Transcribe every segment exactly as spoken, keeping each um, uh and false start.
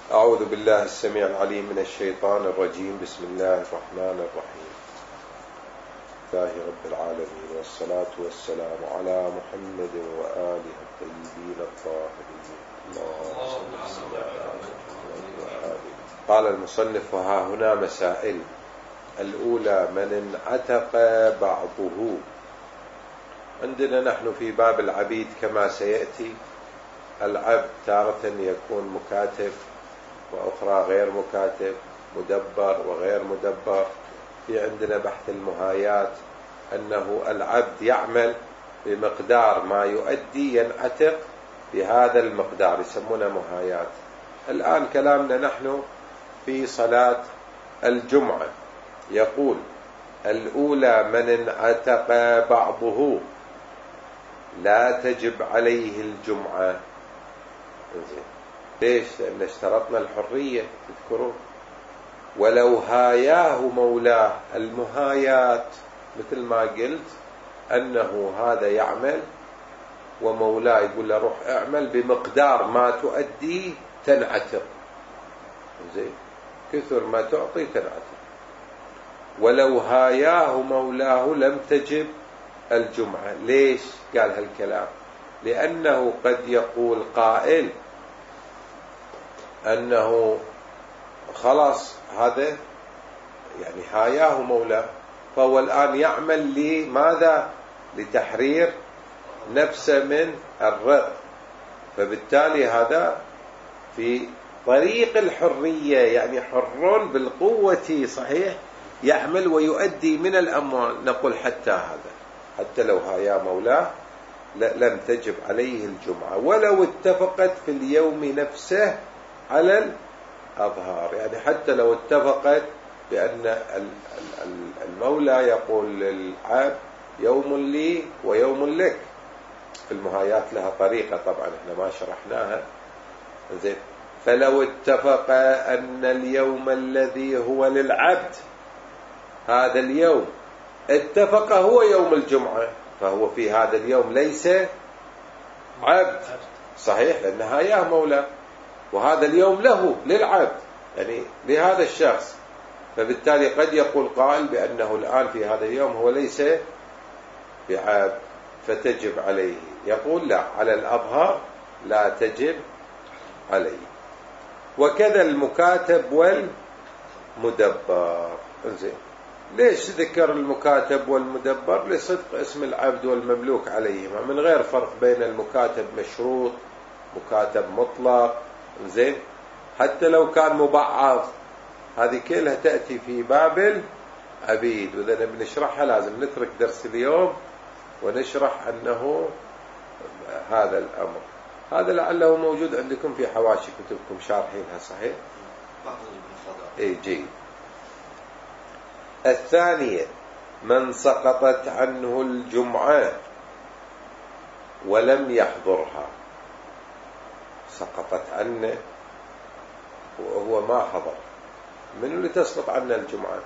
أعوذ بالله السميع العليم من الشيطان الرجيم. بسم الله الرحمن الرحيم. لله رب العالمين، والصلاة والسلام على محمد وآله الطيبين الطاهرين. اللهم صل على محمد وآله. قال المصنف: وها هنا مسائل. الأولى: من انعتق بعضه. عندنا نحن في باب العبيد كما سيأتي، العبد تارة يكون مكاتب وأخرى غير مكاتب، مدبر وغير مدبر. في عندنا بحث المهايات أنه العبد يعمل بمقدار ما يؤدي ينعتق بهذا المقدار، يسمونه مهايات. الآن كلامنا نحن في صلاة الجمعة. يقول: الأولى: من انعتق بعضه لا تجب عليه الجمعة. ليش؟ لأن اشترطنا الحرية، تذكرون. ولو هاياه مولاه. المهايات مثل ما قلت أنه هذا يعمل ومولاه يقول له روح اعمل بمقدار ما تؤدي تنعتق. زين، كثر ما تعطي تنعتق. ولو هاياه مولاه لم تجب الجمعة. ليش قال هالكلام؟ لأنه قد يقول قائل أنه خلاص هذا يعني هاياه مولاه، فهو الآن يعمل لماذا؟ لتحرير نفسه من الرق، فبالتالي هذا في طريق الحرية، يعني حر بالقوة، صحيح، يعمل ويؤدي من الأموال. نقول حتى هذا، حتى لو هاياه مولاه لم تجب عليه الجمعة، ولو اتفقت في اليوم نفسه على الأظهار. يعني حتى لو اتفقت بأن المولى يقول للعبد يوم لي ويوم لك. في المهايات لها طريقة طبعا احنا ما شرحناها. زين، فلو اتفق أن اليوم الذي هو للعبد هذا اليوم اتفق هو يوم الجمعة، فهو في هذا اليوم ليس عبد، صحيح، لأن هاياه مولى، وهذا اليوم له للعبد، يعني لهذا الشخص. فبالتالي قد يقول قائل بأنه الآن في هذا اليوم هو ليس بعبد فتجب عليه. يقول لا، على الأظهر لا تجب عليه. وكذا المكاتب والمدبر. زين، ليش ذكر المكاتب والمدبر؟ لصدق اسم العبد والمملوك عليهما، من غير فرق بين المكاتب مشروط مكاتب مطلق. زين، حتى لو كان مبعض، هذه كلها تأتي في باب العبيد، وإذا بنشرحها لازم نترك درس اليوم ونشرح أنه هذا الأمر. هذا لعله موجود عندكم في حواشي كتبكم شارحينها، صحيح؟ اي جيد. الثانية: من سقطت عنه الجمعة ولم يحضرها. سقطت عنه وهو ما حضر. من اللي تسقط عنه الجمعة؟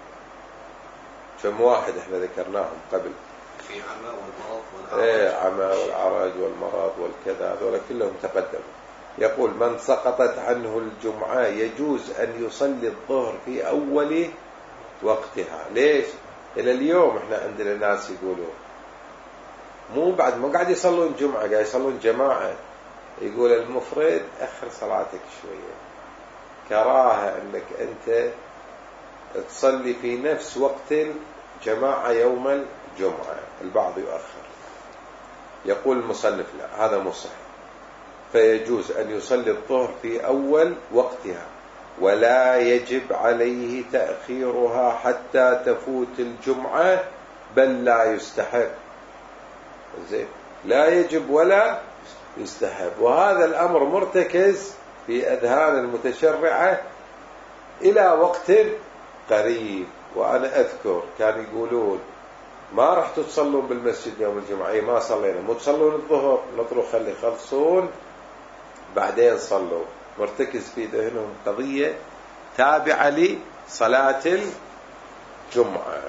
كم واحد احنا ذكرناهم قبل؟ في عمى والمرض والعرج. ايه، عمى والعرج والمرض والكذا، هذول كلهم تقدموا. يقول: من سقطت عنه الجمعة يجوز أن يصلي الظهر في أول وقتها. ليش؟ إلى اليوم احنا عندنا ناس يقولون مو بعد ما قاعد يصلون جمعة، قاعد يصلون جماعة، يقول المفرد أخر صلاتك شوية، كراهة أنك أنت تصلي في نفس وقت الجماعة يوم الجمعة، البعض يؤخر. يقول المصنف: لا، هذا مو صحيح، فيجوز أن يصلي الظهر في أول وقتها، ولا يجب عليه تأخيرها حتى تفوت الجمعة، بل لا يستحب. زين، لا يجب ولا يستحب. وهذا الأمر مرتكز في أذهان المتشرعة إلى وقت قريب. وأنا أذكر كان يقولون ما رحتوا تصلون بالمسجد يوم الجمعة، أي ما صلينا، مو تصلون الظهر، نطروا خلي يخلصون بعدين صلوا. مرتكز في ذهنهم قضية تابعة لصلاة الجمعة.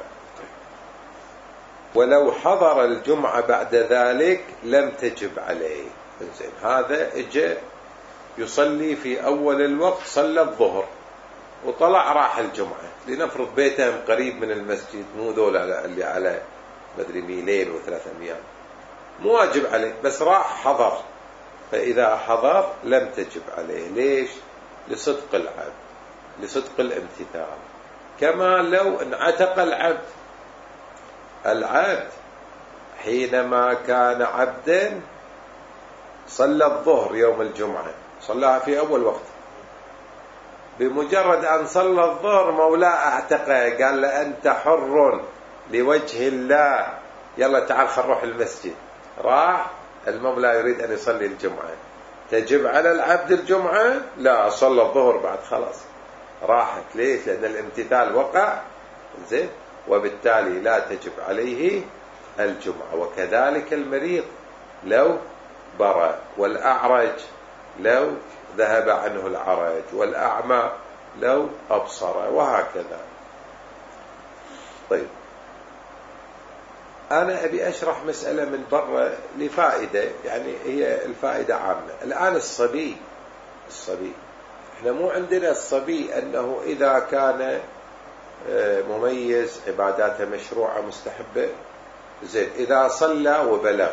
ولو حضر الجمعة بعد ذلك لم تجب عليه. زين، هذا اجى يصلي في أول الوقت، صلى الظهر وطلع راح الجمعة، لنفرض بيته قريب من المسجد، مو ذول اللي على مدري ميلين وثلاثة أميال، مو واجب عليه، بس راح حضر، فإذا حضر لم تجب عليه. ليش؟ لصدق العبد، لصدق الامتثال. كما لو انعتق العبد، العبد حينما كان عبدا صلى الظهر يوم الجمعة، صلاها في أول وقت، بمجرد أن صلى الظهر مولاه اعتقه، قال له أنت حر لوجه الله، يلا تعال خل نروح المسجد. راح المولى يريد أن يصلي الجمعة، تجب على العبد الجمعة؟ لا، صلى الظهر بعد خلاص راحت. ليش؟ لأن الامتثال وقع، زين، وبالتالي لا تجب عليه الجمعة. وكذلك المريض لو برأ، والأعرج لو ذهب عنه العرج، والأعمى لو أبصر، وهكذا. طيب، أنا أبي أشرح مسألة من برا لفائدة، يعني هي الفائدة عامة. الآن الصبي الصبي احنا مو عندنا الصبي أنه إذا كان مميز عباداته مشروعة مستحبة، زين، إذا صلى وبلغ،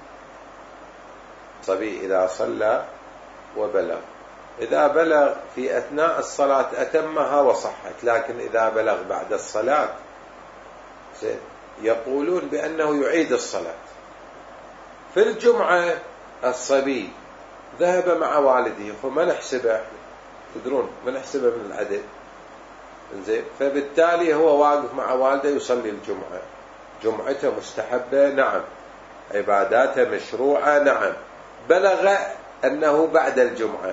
صبي إذا صلى وبلغ، إذا بلغ في أثناء الصلاة أتمها وصحت، لكن إذا بلغ بعد الصلاة، زين، يقولون بأنه يعيد الصلاة. في الجمعة الصبي ذهب مع والده، فما نحسبه، تدرون ما نحسبه من العدد، زين، فبالتالي هو واقف مع والده يصلي الجمعة، جمعته مستحبة، نعم، عباداته مشروعة، نعم، بلغ أنه بعد الجمعة،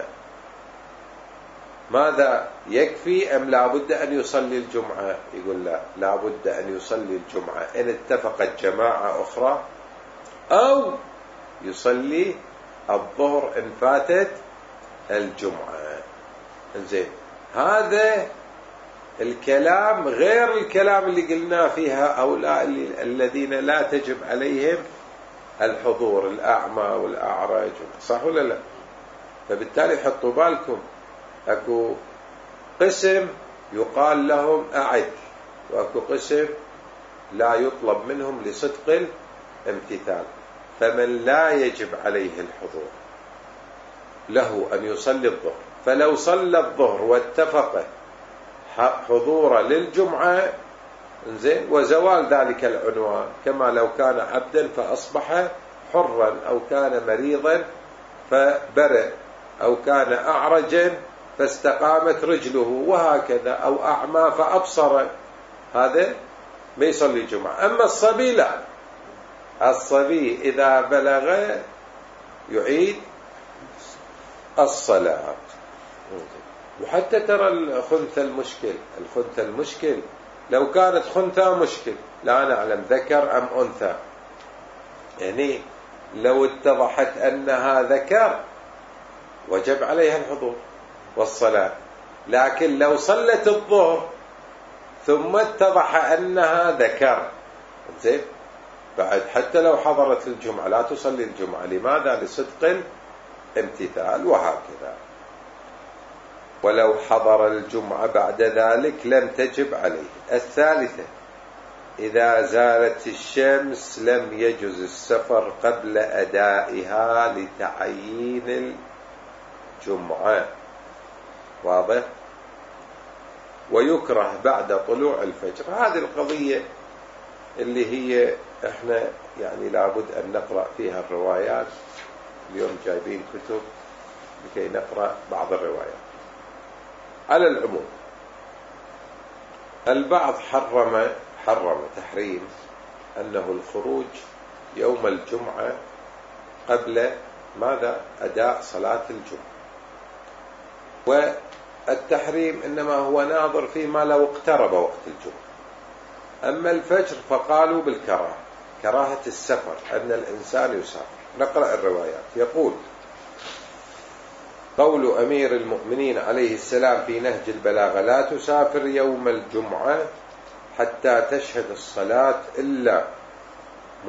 ماذا يكفي أم لا بد أن يصلي الجمعة؟ يقول لا، لا بد أن يصلي الجمعة إن اتفقت جماعة أخرى، أو يصلي الظهر إن فاتت الجمعة. زين، هذا الكلام غير الكلام اللي قلنا فيها هؤلاء الذين لا تجب عليهم الحضور، الأعمى والأعرج، صح ولا لا؟ فبالتالي حطوا بالكم، أكو قسم يقال لهم أعد، وأكو قسم لا يطلب منهم لصدق الامتثال. فمن لا يجب عليه الحضور له أن يصلي الظهر، فلو صلى الظهر واتفق حضور للجمعة، زين، وزوال ذلك العنوان، كما لو كان عبدا فأصبح حرا، أو كان مريضا فبرئ، أو كان أعرجا فاستقامت رجله، وهكذا، أو أعمى فأبصر، هذا ما يصلي الجمعة. أما الصبي لا، الصبي إذا بلغ يعيد الصلاة. وحتى ترى الخنثى المشكل، الخنثى المشكل لو كانت خنثى مشكل، لا نعلم ذكر أم أنثى، يعني لو اتضحت أنها ذكر وجب عليها الحضور والصلاة، لكن لو صلت الظهر ثم اتضح أنها ذكر، زين، بعد حتى لو حضرت الجمعة لا تصلي الجمعة. لماذا؟ لصدق امتثال، وهكذا. ولو حضر الجمعة بعد ذلك لم تجب عليه. الثالثة، إذا زالت الشمس لم يجز السفر قبل أدائها لتعيين الجمعة، واضح؟ ويكره بعد طلوع الفجر. هذه القضية اللي هي احنا يعني لابد أن نقرأ فيها الروايات. اليوم جايبين كتب لكي نقرأ بعض الروايات. على العموم، البعض حرم حرم تحريم أنه الخروج يوم الجمعة قبل ماذا؟ أداء صلاة الجمعة. والتحريم إنما هو ناظر فيما لو اقترب وقت الجمعة. أما الفجر فقالوا بالكراهة، كراهة السفر، أن الإنسان يسافر. نقرأ الروايات. يقول قول أمير المؤمنين عليه السلام في نهج البلاغة: لا تسافر يوم الجمعة حتى تشهد الصلاة إلا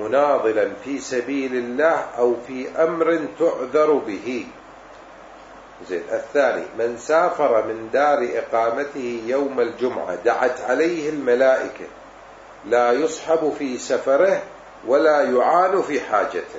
مناضلا في سبيل الله أو في أمر تعذر به. زين. الثاني من سافر من دار إقامته يوم الجمعة دعت عليه الملائكة لا يصحب في سفره ولا يعان في حاجته.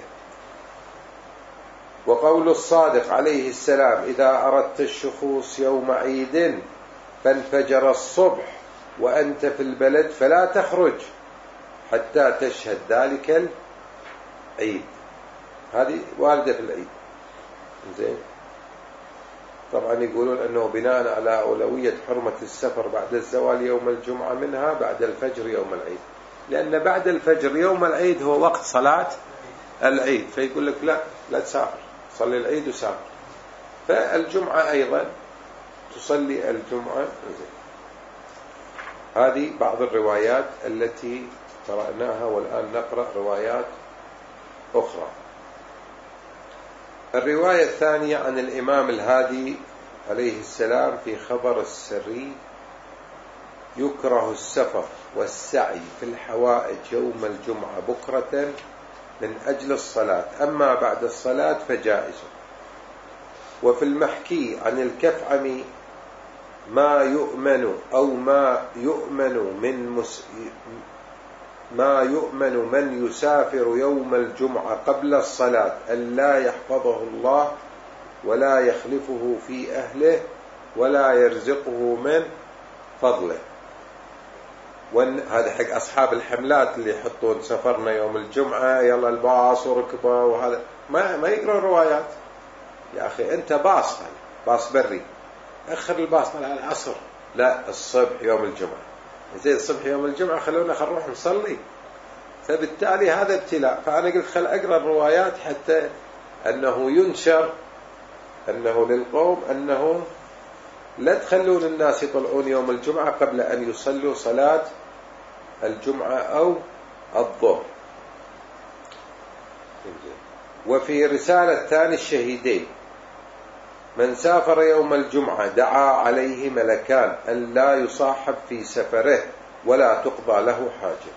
وقول الصادق عليه السلام إذا أردت الشخوص يوم عيد فانفجر الصبح وأنت في البلد فلا تخرج حتى تشهد ذلك العيد. هذه واردة في العيد. زين. طبعا يقولون أنه بناء على أولوية حرمة السفر بعد الزوال يوم الجمعة منها بعد الفجر يوم العيد، لأن بعد الفجر يوم العيد هو وقت صلاة العيد، فيقول لك لا لا تسافر، صلي العيد وسافر. فالجمعة أيضا تصلي الجمعة. هذه بعض الروايات التي قرأناها، والآن نقرأ روايات أخرى. الرواية الثانية عن الإمام الهادي عليه السلام في خبر السري: يكره السفر والسعي في الحوائج يوم الجمعة بكرة من أجل الصلاة، أما بعد الصلاة فجائز. وفي المحكي عن الكفعم ما يؤمن أو ما يؤمن من مس... ما يؤمن من يسافر يوم الجمعة قبل الصلاة ألا يحفظه الله ولا يخلفه في أهله ولا يرزقه من فضله. هذا حق أصحاب الحملات اللي يحطون سفرنا يوم الجمعة يلا الباص وركبه، وهذا ما ما يقرأ الروايات. يا أخي أنت باص باص بري، أخر الباص على العصر، لا الصبح يوم الجمعة. زي الصبح يوم الجمعة خلونا خل نروح نصلي. فبالتالي هذا ابتلاء. فأنا قلت خل أقرأ الروايات حتى أنه ينشر أنه للقوم أنه لا تخلون الناس يطلعون يوم الجمعة قبل أن يصلوا صلاة الجمعة أو الظهر. وفي رسالة ثاني الشهيدين: من سافر يوم الجمعة دعا عليه ملكان أن لا يصاحب في سفره ولا تقضى له حاجة.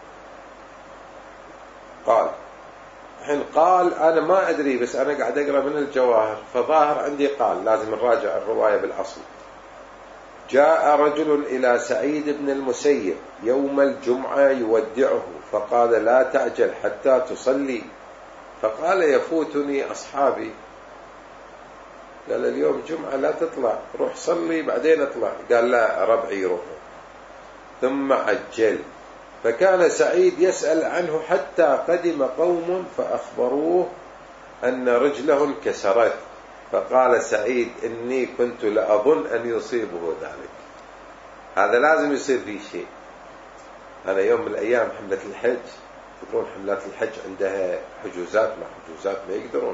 قال حين قال أنا ما أدري، بس أنا قاعد أقرأ من الجواهر فظاهر عندي قال، لازم نراجع الرواية بالأصل. جاء رجل إلى سعيد بن المسيب يوم الجمعة يودعه فقال لا تعجل حتى تصلي، فقال يفوتني أصحابي. قال اليوم جمعة لا تطلع، روح صلي بعدين اطلع. قال لا ربعي يروحوا. ثم عجل، فكان سعيد يسأل عنه حتى قدم قوم فأخبروه أن رجله انكسرت، فقال سعيد إني كنت لأظن أن يصيبه ذلك. هذا لازم يصير فيه شيء. أنا يوم من الأيام حملة الحج، يقولون حملات الحج عندها حجوزات، ما حجوزات ما يقدرون.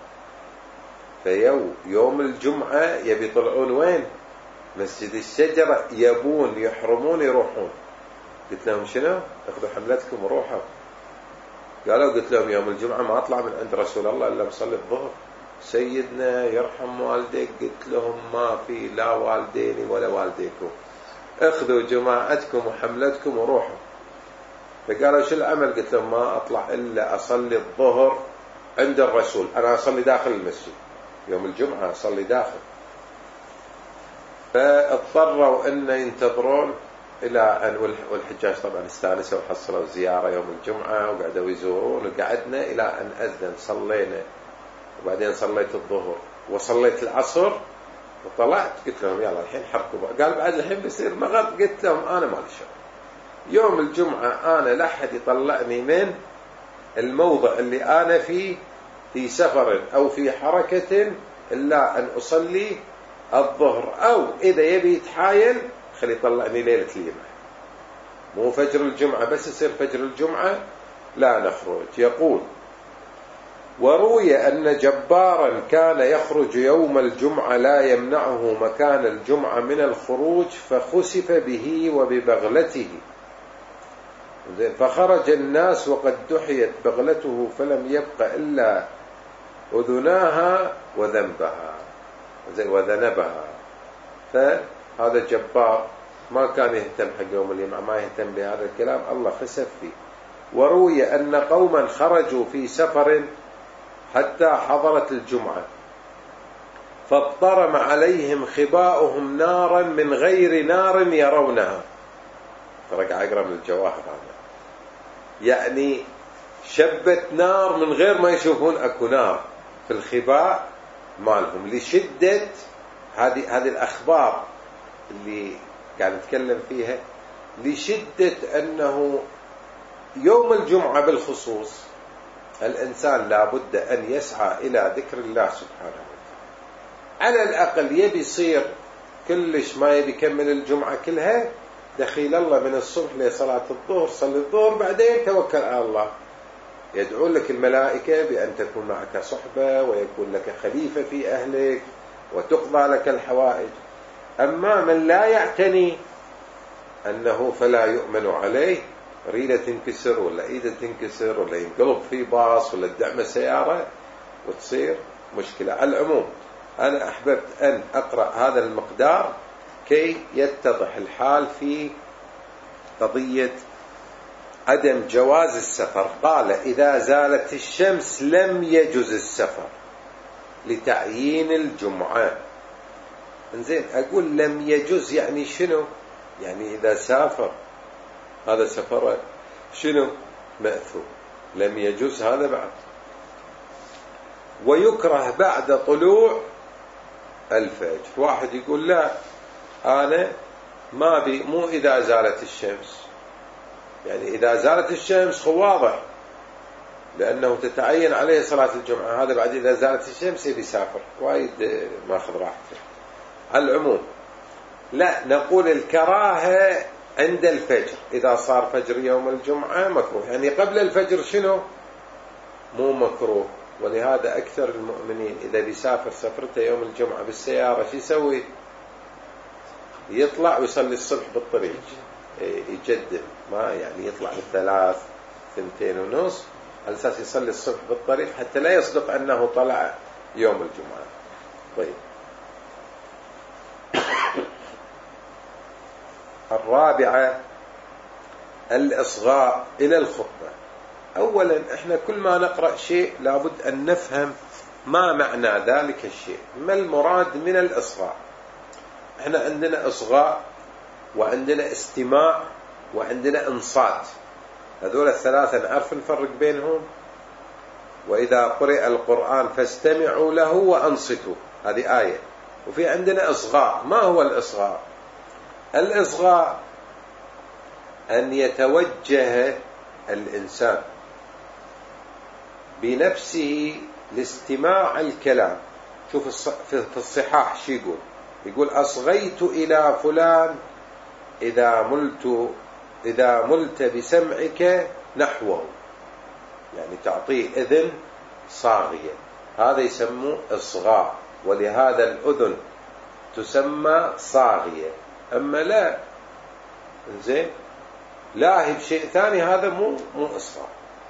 فيوم يوم الجمعة يبي يطلعون وين؟ مسجد الشجرة، يبون يحرمون يروحون. قلت لهم شنو؟ اخذوا حملتكم وروحوا. قالوا قلت لهم يوم الجمعة ما أطلع من عند رسول الله إلا بصلي الظهر. سيدنا يرحم والديك. قلت لهم ما في لا والديني ولا والديكم، اخذوا جماعتكم وحملتكم وروحوا. فقالوا شو العمل؟ قلت لهم ما أطلع إلا أصلي الظهر عند الرسول. أنا أصلي داخل المسجد يوم الجمعة، أصلي داخل. فاضطروا أن ينتظرون إلى أن، والحجاج طبعا استانسوا وحصلوا زيارة يوم الجمعة وقعدوا يزورون، وقعدنا إلى أن أذن. صلينا وبعدين صليت الظهر وصليت العصر وطلعت. قلت لهم يلا الحين حركوا. قال بعد الحين بيصير مغرب. قلت لهم أنا ما لي شغل يوم الجمعة، أنا لا أحد يطلعني من الموضع اللي أنا فيه في سفر أو في حركة إلا أن أصلي الظهر، أو إذا يبي يتحايل خلي يطلعني ليلة الجمعة، مو فجر الجمعة بس. يصير فجر الجمعة لا نخرج. يقول: وروي أن جبارا كان يخرج يوم الجمعة لا يمنعه مكان الجمعة من الخروج، فخسف به وببغلته، فخرج الناس وقد دحيت بغلته فلم يبق إلا أذناها وذنبها وذنبها. فهذا جبار ما كان يهتم حق يوم الجمعة، ما يهتم بهذا الكلام، الله خسف فيه. وروي أن قوما خرجوا في سفر حتى حضرت الجمعة فاضطرم عليهم خباؤهم نارا من غير نار يرونها. ترى أقرأ من الجواهر هذا، يعني شبت نار من غير ما يشوفون أكو نار في الخباء مالهم، لشدة هذه هذه الأخبار اللي قاعد نتكلم فيها، لشدة أنه يوم الجمعة بالخصوص الإنسان لابد أن يسعى إلى ذكر الله سبحانه وتعالى. على الأقل يبي يصير كلش ما يبي يكمل الجمعة كلها، دخيل الله من الصبح لصلاة الظهر، صلي الظهر بعدين توكل على الله. يدعو لك الملائكة بأن تكون معك صحبة ويكون لك خليفة في أهلك وتقضى لك الحوائج. أما من لا يعتني أنه فلا يؤمن عليه، ريدة تنكسر ولا إيدة تنكسر ولا ينقلب في باص ولا تدعم سيارة وتصير مشكلة. على العموم أنا أحببت أن أقرأ هذا المقدار كي يتضح الحال في قضية عدم جواز السفر. قال إذا زالت الشمس لم يجز السفر لتعيين الجمعة. انزين، أقول لم يجز يعني شنو؟ يعني إذا سافر هذا سفر شنو؟ مأثوم. لم يجز هذا بعد. ويكره بعد طلوع الفجر. واحد يقول لا أنا ما بي، مو إذا زالت الشمس، يعني إذا زالت الشمس هو واضح لأنه تتعين عليه صلاة الجمعة، هذا بعد إذا زالت الشمس يبي يسافر وايد ماخذ راحته. على العموم لا، نقول الكراهة عند الفجر، إذا صار فجر يوم الجمعة مكروه، يعني قبل الفجر شنو؟ مو مكروه. ولهذا أكثر المؤمنين إذا بيسافر سفرته يوم الجمعة بالسيارة شو يسوي؟ يطلع ويصلي الصبح بالطريق، يجدد، ما يعني يطلع بالثلاث ثنتين ونص على أساس يصلي الصبح بالطريق حتى لا يصدق أنه طلع يوم الجمعة. طيب، الرابعة الإصغاء إلى الخطبة. أولا إحنا كل ما نقرأ شيء لابد أن نفهم ما معنى ذلك الشيء، ما المراد من الإصغاء. إحنا عندنا إصغاء وعندنا استماع وعندنا إنصات، هذول الثلاثة نعرف نفرق بينهم. وإذا قرئ القرآن فاستمعوا له وأنصتوا، هذه آية. وفي عندنا إصغاء. ما هو الإصغاء؟ الإصغاء أن يتوجه الإنسان بنفسه لاستماع الكلام. شوف في الصحاح شي يقول، يقول أصغيت إلى فلان إذا ملت إذا ملت بسمعك نحوه، يعني تعطيه إذن صاغية، هذا يسموه إصغاء. ولهذا الأذن تسمى صاغية. أما لا زين لاهي بشيء ثاني هذا مو مو إصغاء.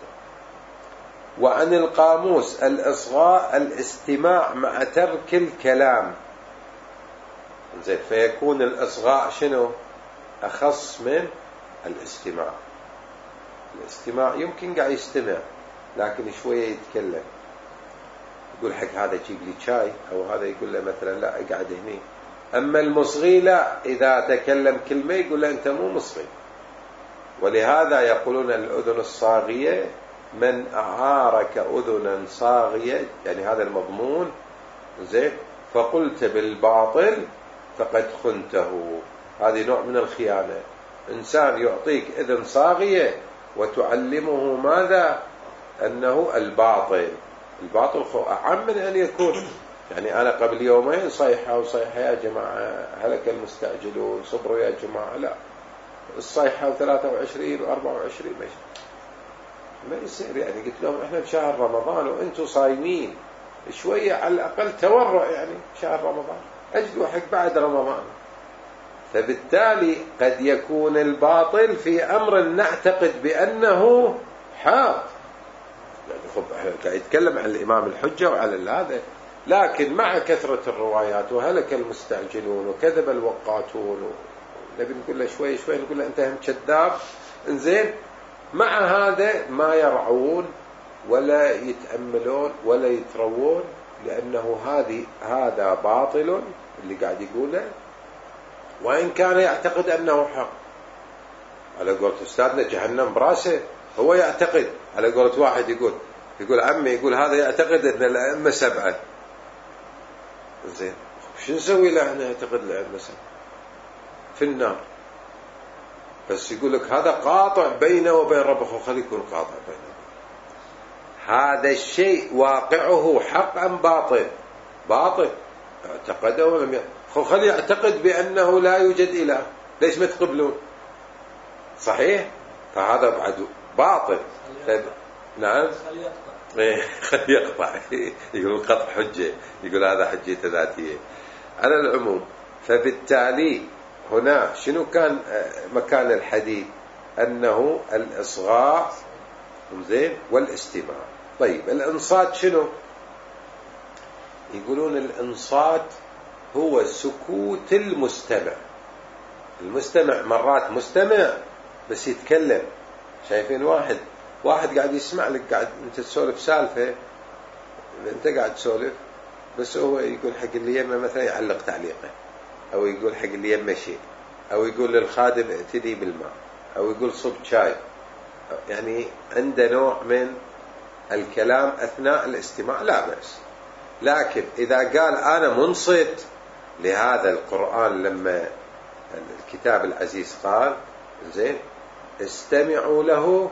وعن القاموس الإصغاء الاستماع مع ترك الكلام. زين، فيكون الإصغاء شنو؟ أخص من الاستماع. الاستماع يمكن قاعد يستمع لكن شوية يتكلم، يقول حق هذا جيب لي شاي، أو هذا يقول له مثلا لا اقعد هني. أما المصغي لا، إذا تكلم كلمة يقول له أنت مو مصغي. ولهذا يقولون الأذن الصاغية من أعارك أذنا صاغية، يعني هذا المضمون. زين، فقلت بالباطل فقد خنته، هذه نوع من الخيانة. إنسان يعطيك إذن صاغية وتعلمه ماذا؟ أنه الباطل. الباطل أعم من أن يكون، يعني أنا قبل يومين صيحة وصيحة يا جماعة هلك المستعجلون صبروا يا جماعة، لا، الصيحة وثلاثة وعشرين وأربعة وعشرين ماشي ما يصير. يعني قلت لهم إحنا بشهر رمضان وإنتوا صايمين، شوية على الأقل تورع، يعني شهر رمضان أجلوا حق بعد رمضان. فبالتالي قد يكون الباطل في أمر نعتقد بأنه حق، يعني خب قاعد يتكلم عن الإمام الحجة وعلى هذا، لكن مع كثرة الروايات وهلك المستعجلون وكذب الوقاتون، نبي نقول له شوي شوي نقول له أنت هم كذاب. إنزين، مع هذا ما يرعون ولا يتأملون ولا يتروون، لأنه هذه هذا باطل اللي قاعد يقوله، وإن كان يعتقد أنه حق. على قولة أستاذنا جهنم براسه، هو يعتقد. على قولة واحد يقول يقول عمي يقول هذا يعتقد أن الأئمة سبعة. زين شو نسوي له احنا يعتقد الأئمة سبعة في النار؟ بس يقول لك هذا قاطع بينه وبين ربه، خليه يكون قاطع بينه. هذا الشيء واقعه حق أم باطل؟ باطل. اعتقده ولم يعتقد، خليه يعتقد بأنه لا يوجد إله، ليش ما تقبلون؟ صحيح؟ فهذا بعد باطل. نعم خليه يقطع. يقول القطع حجة، يقول هذا حجة ذاتية. على العموم، فبالتالي هنا شنو كان مكان الحديث؟ أنه الإصغاء زين والاستماع. طيب الإنصات شنو؟ يقولون الإنصات هو سكوت المستمع. المستمع مرات مستمع بس يتكلم. شايفين واحد واحد قاعد يسمع لك، قاعد انت تسولف سالفة، انت قاعد تسولف بس هو يقول حق اللي يمه مثلا يعلق تعليقه، او يقول حق اللي يمه شيء، او يقول للخادم ائتني بالماء، او يقول صب شاي. يعني عنده نوع من الكلام اثناء الاستماع لا بأس. لكن اذا قال انا منصت لهذا القرآن، لما الكتاب العزيز قال زين استمعوا له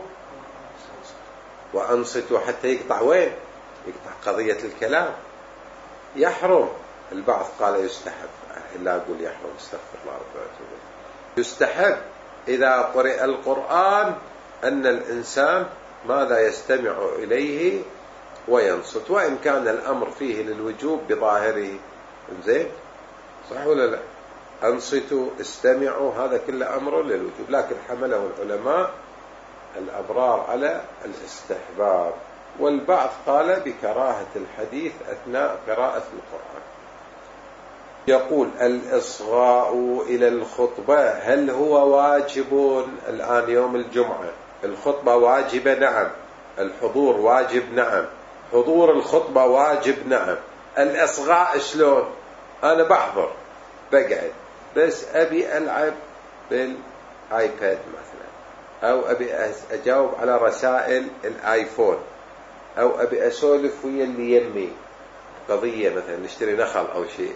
وأنصتوا، حتى يقطع وين؟ يقطع قضية الكلام. يحرم. البعض قال يستحب، إلا أقول يحرم، استغفر الله وأتوب. يستحب إذا قرئ القرآن أن الإنسان ماذا يستمع إليه وينصت، وإن كان الأمر فيه للوجوب بظاهره. زين صح ولا لا؟ أنصتوا استمعوا، هذا كله أمر للوجوب، لكن حمله العلماء الأبرار على الاستحباب، والبعض قال بكراهة الحديث أثناء قراءة القرآن. يقول الإصغاء إلى الخطبة هل هو واجب؟ الآن يوم الجمعة الخطبة واجبة، نعم. الحضور واجب، نعم. حضور الخطبة واجب، نعم. الإصغاء شلون؟ أنا بحضر بقعد بس أبي ألعب بالآيباد مثلا، أو أبي أجاوب على رسائل الآيفون، أو أبي أسولف ويا اللي يمي قضية مثلا نشتري نخل أو شيء.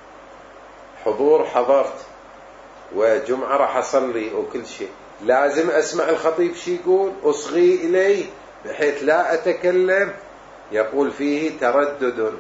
حضور حضرت، وجمعة راح أصلي وكل شيء، لازم أسمع الخطيب شي يقول، أصغي إليه بحيث لا أتكلم. يقول فيه تردد.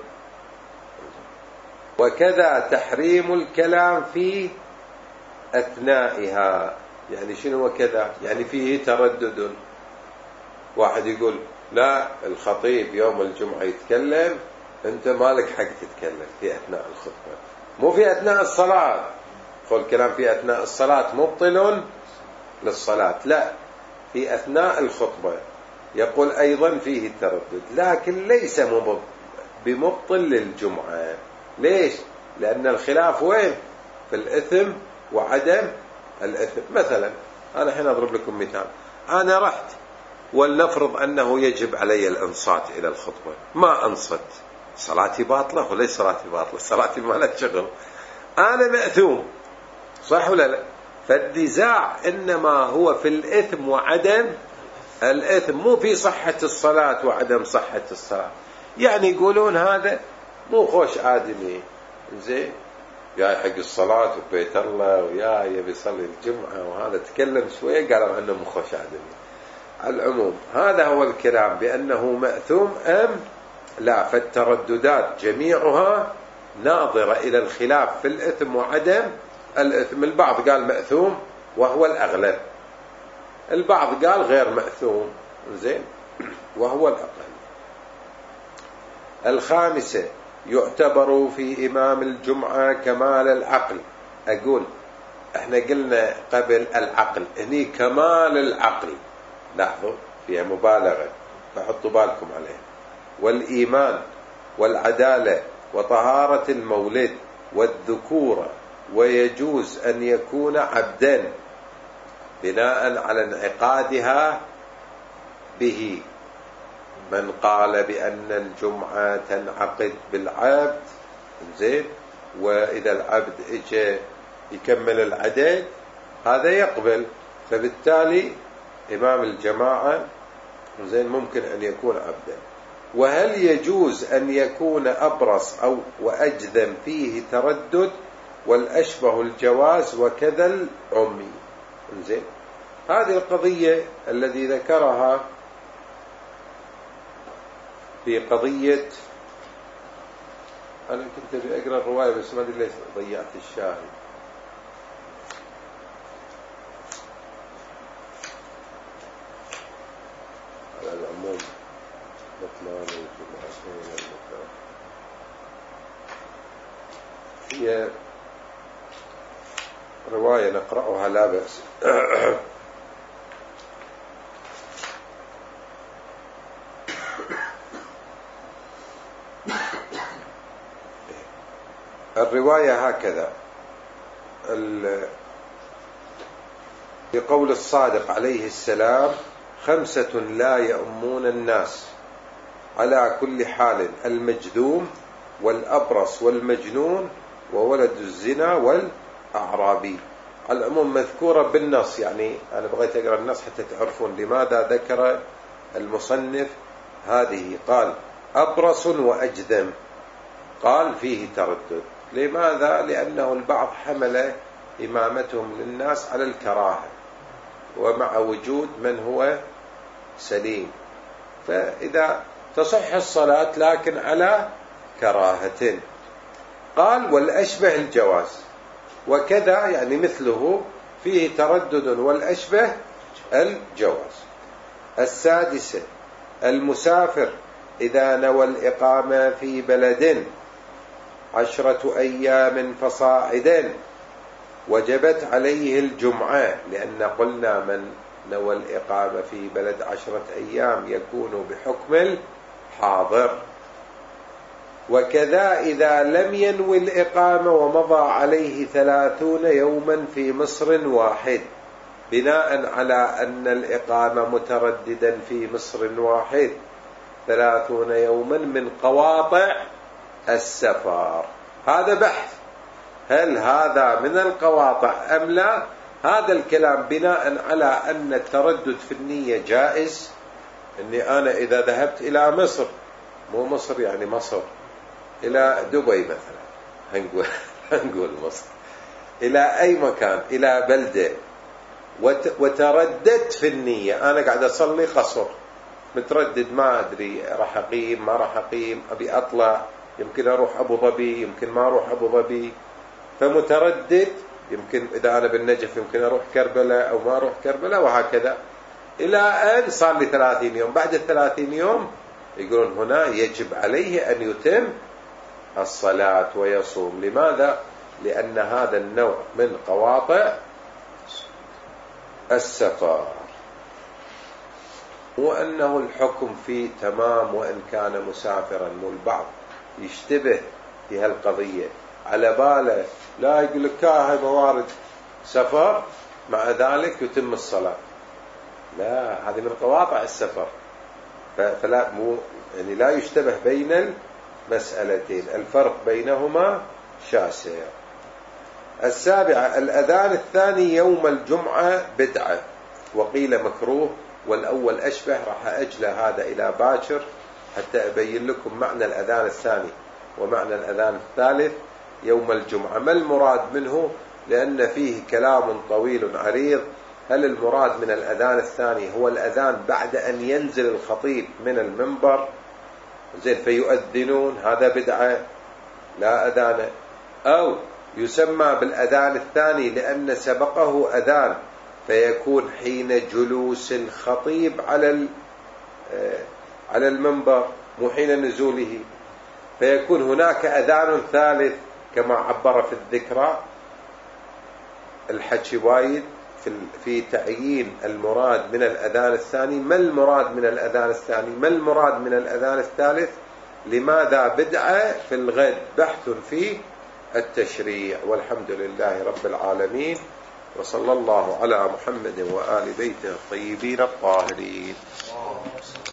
وكذا تحريم الكلام في أثنائها. يعني شنو وكذا؟ يعني فيه تردد. واحد يقول لا الخطيب يوم الجمعة يتكلم، أنت مالك حق تتكلم في أثناء الخطبة، مو في أثناء الصلاة. قول كلام في أثناء الصلاة مبطل للصلاة، لا، في أثناء الخطبة. يقول أيضا فيه التردد، لكن ليس بمبطل للجمعة. ليش؟ لأن الخلاف وين؟ في الإثم وعدم الإثم. مثلا أنا حين أضرب لكم مثال، أنا رحت ولنفرض أنه يجب علي الإنصات إلى الخطبة، ما أنصت، صلاتي باطلة وليس صلاتي باطلة؟ صلاتي ما لها شغل، أنا مأثوم، صح ولا لا؟ فالنزاع إنما هو في الإثم وعدم الإثم، مو في صحة الصلاة وعدم صحة الصلاة. يعني يقولون هذا مو خوش آدمي، زين جاي حق الصلاة وبيت الله ويا يبي يصلي الجمعة، وهذا تكلم شوية قالوا عنه مو خوش آدمي. على العموم هذا هو الكلام بأنه مأثوم أم لا. فالترددات جميعها ناظرة إلى الخلاف في الإثم وعدم الإثم. البعض قال مأثوم وهو الأغلب، البعض قال غير مأثوم، زين، وهو الأقل. الخامسة يعتبر في إمام الجمعة كمال العقل. أقول احنا قلنا قبل العقل، هني كمال العقل، لاحظوا فيها مبالغة فحطوا بالكم عليها. والإيمان والعدالة وطهارة المولد والذكورة، ويجوز أن يكون عبدا بناء على انعقادها به. من قال بأن الجمعة تنعقد بالعبد زين، وإذا العبد اجى يكمل العدد هذا يقبل، فبالتالي إمام الجماعة زين ممكن أن يكون عبدا. وهل يجوز أن يكون أبرص أو وأجذم؟ فيه تردد، والأشبه الجواز وكذا العمي. زين، هذه القضية الذي ذكرها في قضية، أنا كنت أقرأ الرواية بس ما أدري ليش ضيعت الشاهد. على العموم بطلان هي رواية نقرأها لا بأس. الرواية هكذا، بقول الصادق عليه السلام: خمسة لا يؤمون الناس على كل حال: المجذوم والأبرص والمجنون وولد الزنا والأعرابي. العموم مذكورة بالنص، يعني أنا بغيت أقرأ النص حتى تعرفون لماذا ذكر المصنف هذه. قال: أبرص وأجذم، قال فيه تردد. لماذا؟ لأنه البعض حمل إمامتهم للناس على الكراهة، ومع وجود من هو سليم، فإذا تصح الصلاة لكن على كراهة. قال: والأشبه الجواز وكذا، يعني مثله فيه تردد والأشبه الجواز. السادسة: المسافر إذا نوى الإقامة في بلد عشرة أيام فصاعدا وجبت عليه الجمعة، لأن قلنا من نوى الإقامة في بلد عشرة أيام يكون بحكم الحاضر. وكذا إذا لم ينوي الإقامة ومضى عليه ثلاثون يوما في مصر واحد، بناء على أن الإقامة مترددا في مصر واحد ثلاثون يوما من قواطع السفر. هذا بحث، هل هذا من القواطع أم لا؟ هذا الكلام بناء على أن التردد في النية جائز. أني أنا إذا ذهبت إلى مصر، مو مصر يعني مصر، إلى دبي مثلا، هنقول, هنقول مصر، إلى أي مكان، إلى بلدة، وترددت في النية، أنا قاعد أصلي قصر، متردد ما أدري راح أقيم ما راح أقيم، أبي أطلع، يمكن أروح أبو ظبي يمكن ما أروح أبو ظبي، فمتردد، يمكن إذا أنا بالنجف يمكن أروح كربلاء أو ما أروح كربلاء، وهكذا إلى أن صار لي ثلاثين يوم. بعد الثلاثين يوم يقولون هنا يجب عليه أن يتم الصلاة ويصوم. لماذا؟ لأن هذا النوع من قواطع السفر، وأنه الحكم فيه تمام وإن كان مسافرا. مو البعض يشتبه في هالقضية على باله، لا يقول لك هاي موارد سفر مع ذلك يتم الصلاة، لا، هذه من قواطع السفر، فلا مو يعني لا يشتبه بين المسألتين، الفرق بينهما شاسع. السابعة: الأذان الثاني يوم الجمعة بدعة، وقيل مكروه، والأول أشبه. راح أجل هذا إلى باكر حتى أبين لكم معنى الأذان الثاني ومعنى الأذان الثالث يوم الجمعة، ما المراد منه، لأن فيه كلام طويل عريض. هل المراد من الأذان الثاني هو الأذان بعد أن ينزل الخطيب من المنبر زين فيؤذنون، هذا بدعة لا أذان، أو يسمى بالأذان الثاني لأن سبقه أذان فيكون حين جلوس الخطيب على على المنبر مو حين نزوله، فيكون هناك أذان ثالث كما عبر في الذكرى الحكي وايد في في تعيين المراد من الأذان الثاني. ما المراد من الأذان الثاني؟ ما المراد من الأذان الثالث؟ لماذا بدعة؟ في الغد بحث في التشريع. والحمد لله رب العالمين، وصلى الله على محمد وآل بيته الطيبين الطاهرين.